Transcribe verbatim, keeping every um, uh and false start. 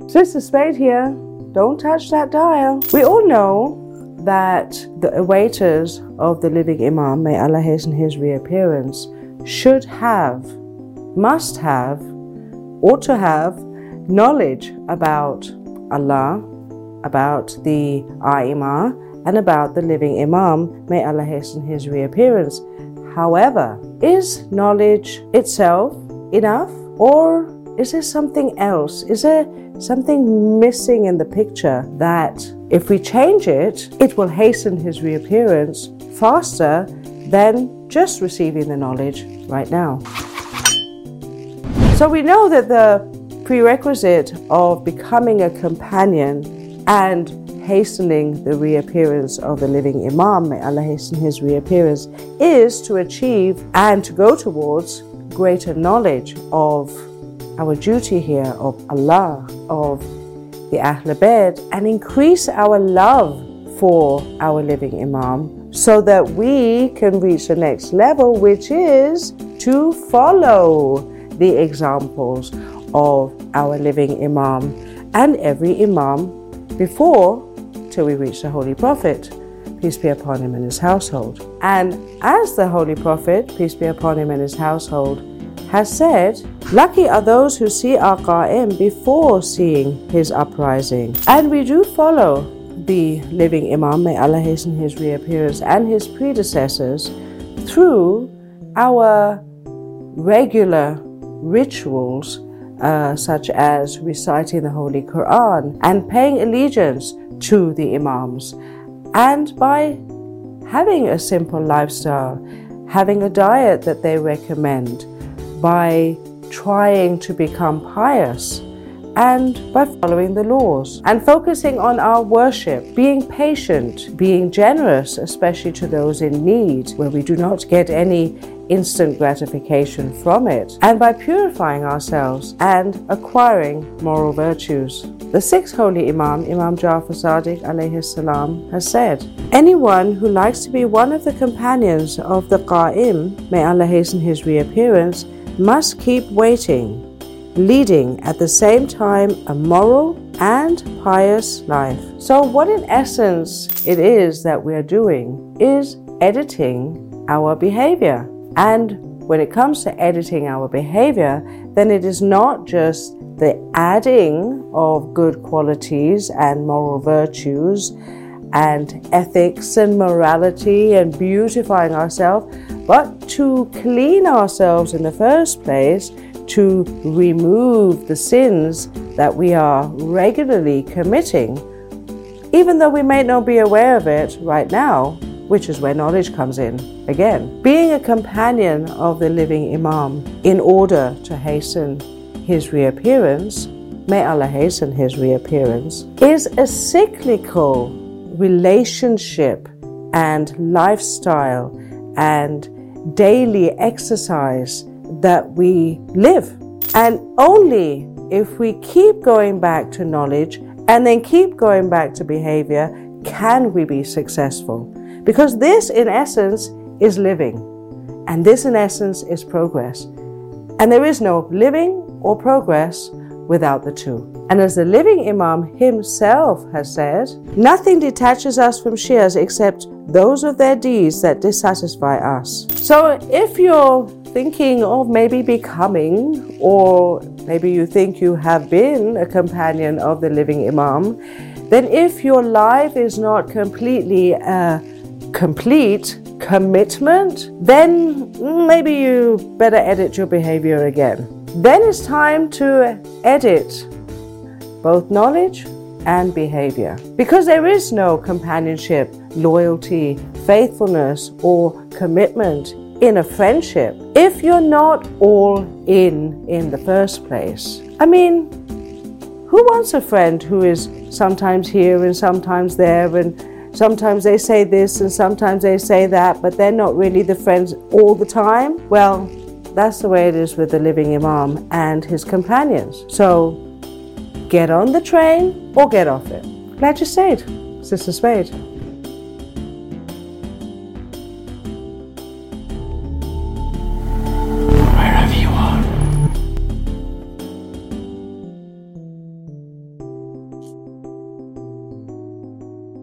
Sister Spade here. Don't touch that dial. We all know that the awaiters of the living Imam, may Allah hasten his reappearance, should have, must have, ought to have knowledge about Allah, about the Ai-Imah, and about the living Imam, may Allah hasten his reappearance. However, is knowledge itself enough, or is there something else? Is there something missing in the picture that if we change it, it will hasten his reappearance faster than just receiving the knowledge right now? So we know that the prerequisite of becoming a companion and hastening the reappearance of the living Imam, may Allah hasten his reappearance, is to achieve and to go towards greater knowledge of our duty here, of Allah, of the Ahl Bayt, and increase our love for our living Imam so that we can reach the next level, which is to follow the examples of our living Imam and every Imam before, till we reach the Holy Prophet, peace be upon him and his household. And as the Holy Prophet, peace be upon him and his household, has said, lucky are those who see our Qa'im before seeing his uprising. And we do follow the living Imam, may Allah hasten his reappearance, and his predecessors through our regular rituals, uh, such as reciting the Holy Quran and paying allegiance to the Imams, and by having a simple lifestyle, having a diet that they recommend, by trying to become pious, and by following the laws and focusing on our worship, being patient, being generous, especially to those in need where we do not get any instant gratification from it, and by purifying ourselves and acquiring moral virtues. The sixth holy Imam, Imam Ja'far Sadiq alayhi salam, has said, anyone who likes to be one of the companions of the Qa'im, may Allah hasten his reappearance, must keep waiting, leading at the same time a moral and pious life. So what in essence it is that we are doing is editing our behavior. And when it comes to editing our behavior, then it is not just the adding of good qualities and moral virtues and ethics and morality and beautifying ourselves, but to clean ourselves in the first place, to remove the sins that we are regularly committing, even though we may not be aware of it right now, which is where knowledge comes in again. Being a companion of the living Imam in order to hasten his reappearance, may Allah hasten his reappearance, is a cyclical relationship and lifestyle and daily exercise that we live. And only if we keep going back to knowledge and then keep going back to behavior can we be successful. Because this in essence is living, and this in essence is progress. And there is no living or progress without the two. And as the living Imam himself has said, nothing detaches us from Shias except those of their deeds that dissatisfy us. So if you're thinking of maybe becoming, or maybe you think you have been a companion of the living Imam, then if your life is not completely a complete commitment, then maybe you better edit your behavior again. Then it's time to edit both knowledge and behavior. Because there is no companionship, loyalty, faithfulness, or commitment in a friendship if you're not all in in the first place. I mean, who wants a friend who is sometimes here and sometimes there, and sometimes they say this and sometimes they say that, but they're not really the friends all the time? Well, that's the way it is with the living Imam and his companions. So get on the train or get off it. Glad you stayed, Sister Spade.